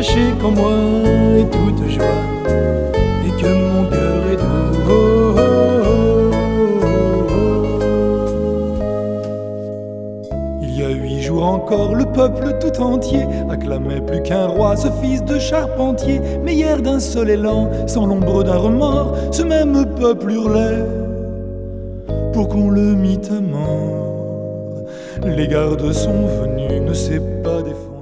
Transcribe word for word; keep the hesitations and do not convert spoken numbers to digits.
sachez qu'en moi est toute joie et que mon cœur est doux. Oh, oh, oh, oh. Il y a huit jours encore, le peuple tout entier acclamait plus qu'un roi, ce fils de charpentier. Mais hier d'un seul élan, sans l'ombre d'un remords, ce même peuple hurlait pour qu'on le mît à mort. Les gardes sont venus, ne s'est pas défendu.